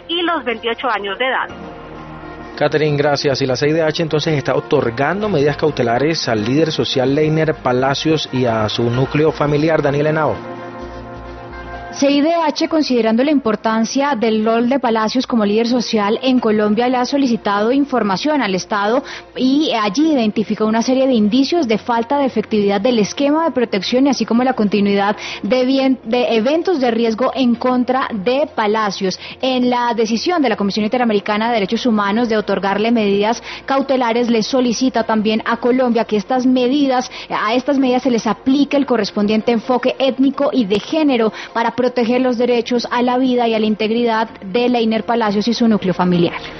y los 28 años de edad. Catherine, gracias. Y la CIDH entonces está otorgando medidas cautelares al líder social Leiner Palacios y a su núcleo familiar, Daniel Henao. CIDH, considerando la importancia del rol de Palacios como líder social en Colombia, le ha solicitado información al Estado y allí identificó una serie de indicios de falta de efectividad del esquema de protección y así como la continuidad de eventos de riesgo en contra de Palacios. En la decisión de la Comisión Interamericana de Derechos Humanos de otorgarle medidas cautelares, le solicita también a Colombia que a estas medidas se les aplique el correspondiente enfoque étnico y de género para proteger los derechos a la vida y a la integridad de Leiner Palacios y su núcleo familiar.